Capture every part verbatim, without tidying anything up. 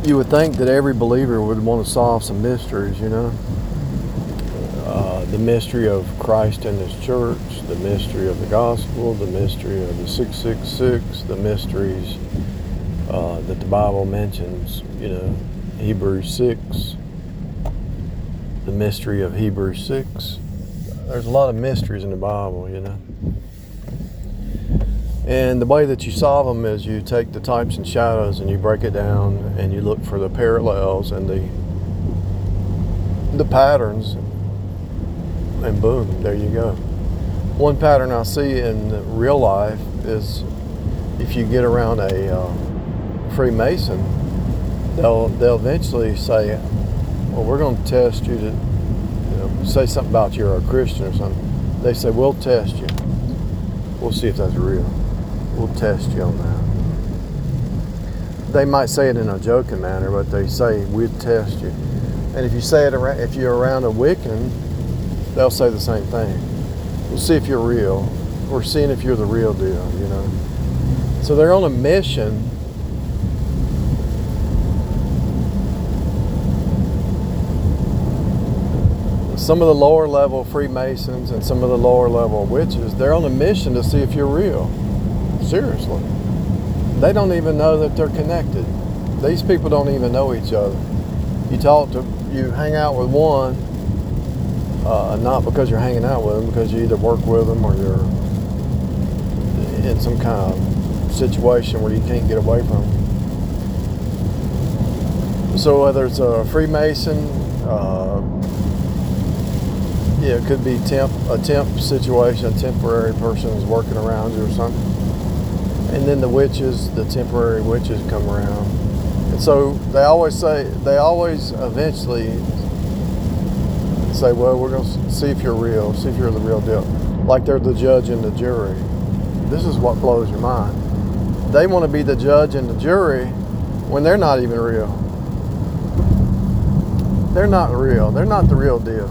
You would think that every believer would want to solve some mysteries, you know. Uh, the mystery of Christ and His church, the mystery of the gospel, the mystery of the six six six, the mysteries uh, that the Bible mentions, you know, Hebrews six, the mystery of Hebrews six. There's a lot of mysteries in the Bible, you know. And the way that you solve them is you take the types and shadows and you break it down and you look for the parallels and the the patterns, and boom, there you go. One pattern I see in real life is if you get around a uh, Freemason, they'll they'll eventually say, well, we're going to test you to, you know, say something about you're a Christian or something. They say, we'll test you. We'll see if that's real. We'll test you on that. They might say it in a joking manner, but they say, we'll test you. And if you say it around, if you're around a Wiccan, they'll say the same thing. We'll see if you're real. We're seeing if you're the real deal, you know. So they're on a mission some of the lower level Freemasons and some of the lower level witches, they're on a mission to see if you're real. Seriously. They don't even know that they're connected. These people don't even know each other. You talk to, you hang out with one, uh, not because you're hanging out with them, because you either work with them or you're in some kind of situation where you can't get away from them. So whether it's a Freemason, uh, yeah, it could be temp, a temp situation, a temporary person is working around you or something. And then the witches, the temporary witches come around. And so they always say, they always eventually say, well, we're going to see if you're real, see if you're the real deal. Like they're the judge and the jury. This is what blows your mind. They want to be the judge and the jury when they're not even real. They're not real. They're not the real deal.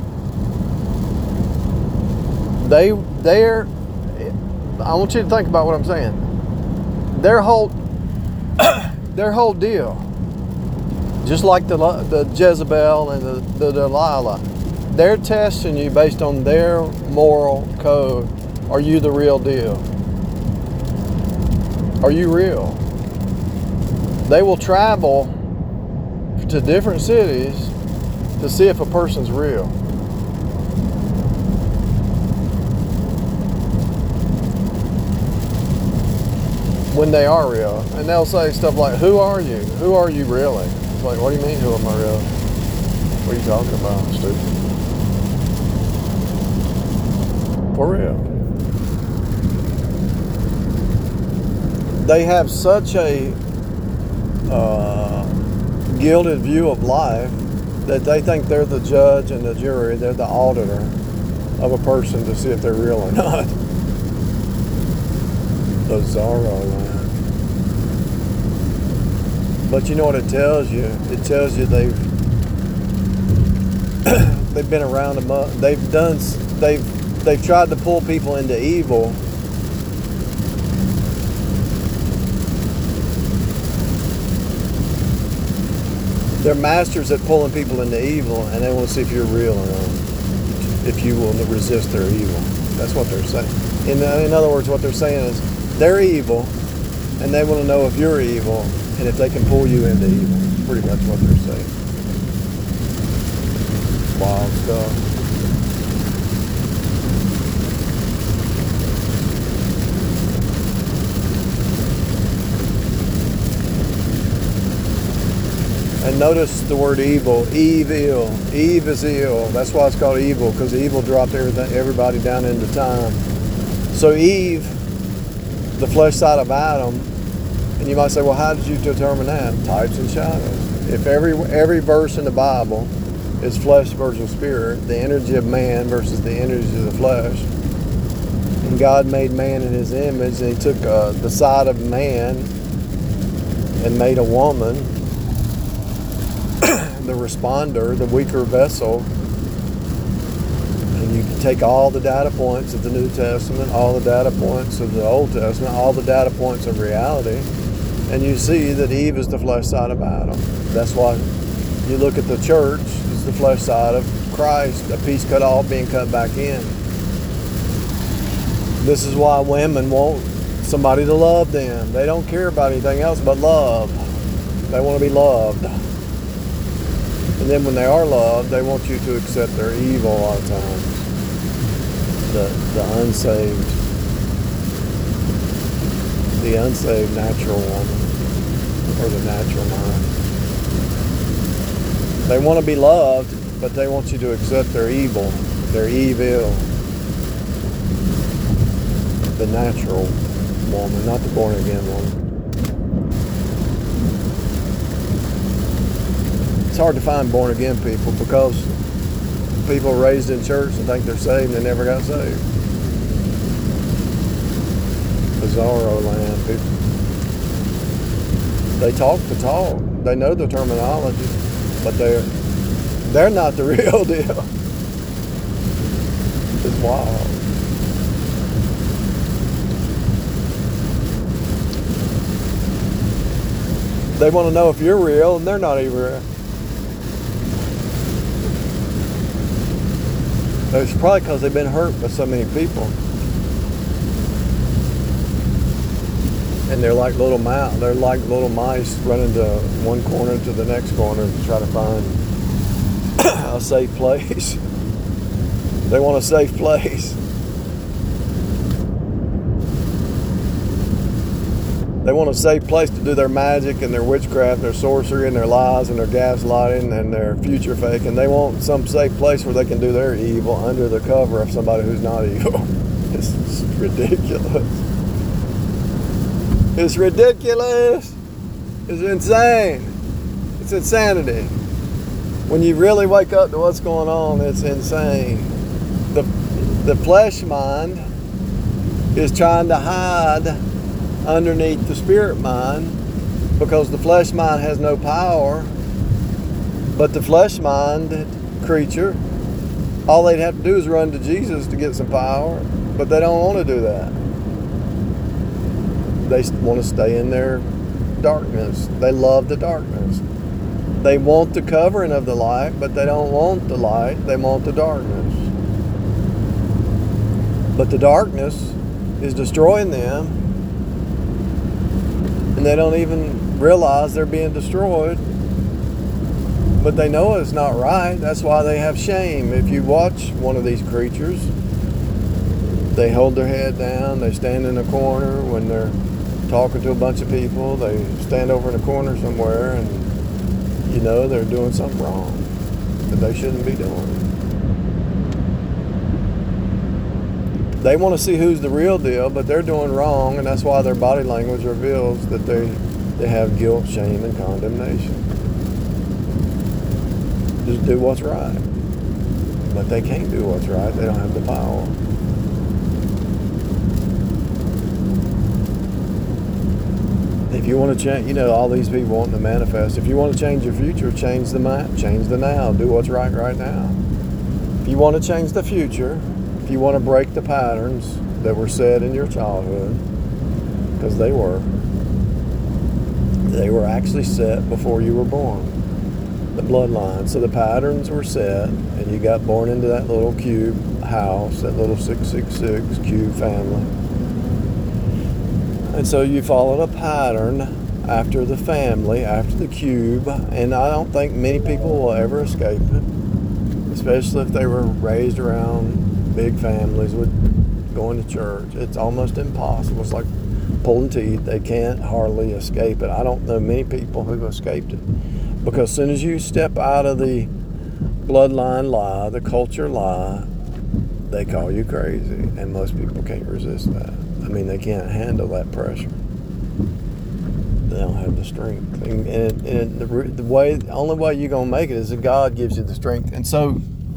They, they're, I want you to think about what I'm saying. Their whole, their whole deal, just like the the Jezebel and the, the Delilah, they're testing you based on their moral code. Are you the real deal? Are you real? They will travel to different cities to see if a person's real. When they are real. And they'll say stuff like, who are you? Who are you really? It's like, what do you mean, who am I really? What are you talking about, stupid? For real. They have such a uh, gilded view of life that they think they're the judge and the jury, they're the auditor of a person to see if they're real or not. Bizarro land. But you know what it tells you? It tells you they've they've been around a month. They've done. They've they've tried to pull people into evil. They're masters at pulling people into evil, and they want to see if you're real or not. If you will resist their evil. That's what they're saying. In, in other words, what they're saying is, they're evil, and they want to know if you're evil, and if they can pull you into evil. Pretty much what they're saying. Wild stuff. And notice the word evil. Evil. Eve is ill. That's why it's called evil, because evil dropped everything, everybody down into time. So Eve, the flesh side of Adam, and you might say, well, how did you determine that? Types and shadows. If every every verse in the Bible is flesh versus spirit, the energy of man versus the energy of the flesh, and God made man in His image, and He took uh, the side of man and made a woman, the responder, the weaker vessel. And you can take all the data points of the New Testament, all the data points of the Old Testament, all the data points of reality, And you see that Eve is the flesh side of Adam. That's why you look at the church, it's the flesh side of Christ, a piece cut off being cut back in. This is why women want somebody to love them. They don't care about anything else but love. They want to be loved. And then when they are loved, they want you to accept their evil a lot of times. The, the unsaved, the unsaved natural woman, or the natural mind. They want to be loved, but they want you to accept their evil, their evil. The natural woman, not the born again woman. It's hard to find born again people because people raised in church and think they're saved and they never got saved. Bizarro land. People, they talk the talk. They know the terminology, but they're they're not the real deal. It's wild. They want to know if you're real, and they're not even real. It's probably because they've been hurt by so many people. And they're like little mouse. They're like little mice running to one corner to the next corner to try to find a safe place. They want a safe place. They want a safe place to do their magic and their witchcraft, and their sorcery and their lies and their gaslighting and their future faking. They want some safe place where they can do their evil under the cover of somebody who's not evil. It's ridiculous. It's ridiculous. It's insane. It's insanity. When you really wake up to what's going on, it's insane. The, the flesh mind is trying to hide underneath the spirit mind because the flesh mind has no power, but the flesh mind creature, all they'd have to do is run to Jesus to get some power, but they don't want to do that. They want to stay in their darkness. They love the darkness. They want the covering of the light, but they don't want the light. They want the darkness. But the darkness is destroying them, and they don't even realize they're being destroyed, but they know it's not right. That's why they have shame. If you watch one of these creatures, they hold their head down, they stand in a corner when they're talking to a bunch of people, they stand over in a corner somewhere, and you know they're doing something wrong that they shouldn't be doing. They want to see who's the real deal, but they're doing wrong, and that's why their body language reveals that they, they have guilt, shame, and condemnation. Just do what's right. But they can't do what's right. They don't have the power. If you want to change, you know, all these people wanting to manifest. If you want to change your future, change the mind, change the now. Do what's right right now. If you want to change the future, if you want to break the patterns that were set in your childhood, because they were, they were actually set before you were born, the bloodline. So the patterns were set, and you got born into that little cube house, that little six six six cube family. And so you followed a pattern after the family, after the cube, and I don't think many people will ever escape it, especially if they were raised around big families with going to church. It's almost impossible. It's like pulling teeth. They can't hardly escape it. I don't know many people who've escaped it, because as soon as you step out of the bloodline lie, the culture lie, they call you crazy, and most people can't resist that. I mean, they can't handle that pressure. They don't have the strength. And, and, and the, the way, the only way you're going to make it is that God gives you the strength. And so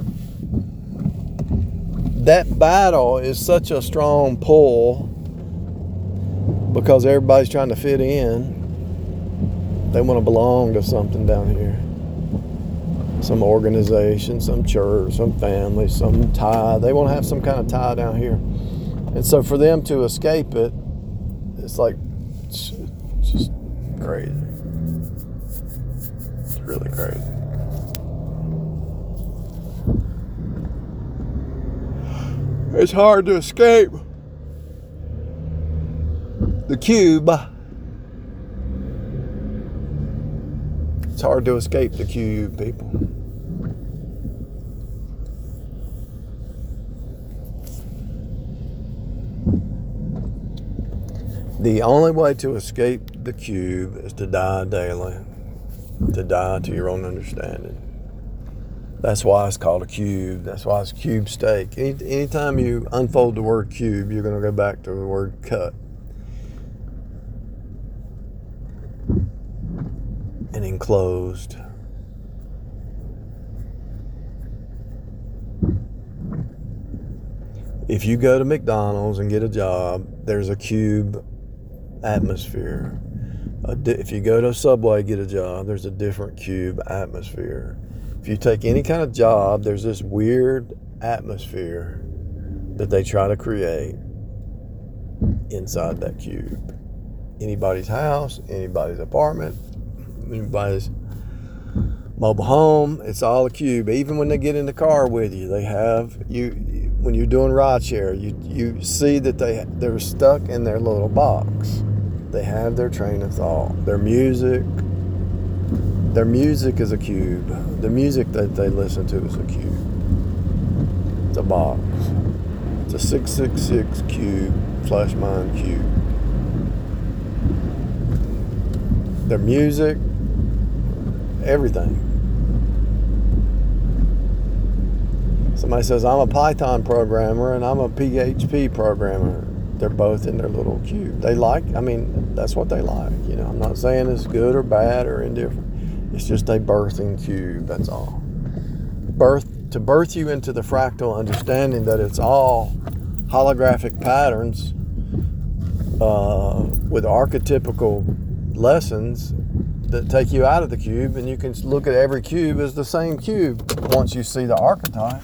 that battle is such a strong pull because everybody's trying to fit in. They want to belong to something down here. Some organization, some church, some family, some tie. They want to have some kind of tie down here. And so for them to escape it, it's like, just crazy. It's really crazy. It's hard to escape the cube. It's hard to escape the cube, people. The only way to escape the cube is to die daily, to die to your own understanding. That's why it's called a cube. That's why it's cube steak. Any, anytime you unfold the word cube, you're going to go back to the word cut. And enclosed. If you go to McDonald's and get a job, there's a cube atmosphere. A di- if you go to Subway and get a job, there's a different cube atmosphere. If you take any kind of job, there's this weird atmosphere that they try to create inside that cube. Anybody's house, anybody's apartment, anybody's mobile home, it's all a cube. Even when they get in the car with you, they have you when you're doing rideshare, you you see that they they're stuck in their little box. They have their train of thought, their music. Their music is a cube. The music that they listen to is a cube. It's a box. It's a six six six cube, flash mind cube. Their music, everything. Somebody says, I'm a Python programmer and I'm a P H P programmer. They're both in their little cube. They like, I mean, that's what they like. You know, I'm not saying it's good or bad or indifferent. It's just a birthing cube, that's all. Birth to birth you into the fractal understanding that it's all holographic patterns uh, with archetypical lessons that take you out of the cube, and you can look at every cube as the same cube once you see the archetype.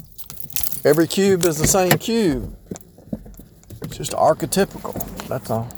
Every cube is the same cube. It's just archetypical, that's all.